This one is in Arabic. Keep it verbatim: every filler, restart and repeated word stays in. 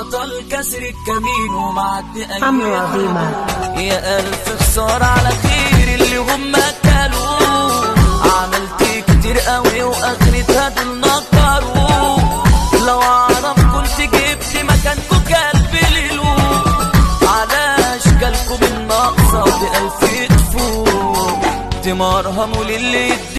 بطل كسر الكمين ومعدي اي عمرو عظيمة. يا الف خسارة على خير اللي هم كلوه، عملت كتير قوي واخرتها دول نكروا، لو اعرف كنت جبت مكانكوا كلب ليلو، على اشكالكوا بالناقصة بألف تفوق، تمرهموا للي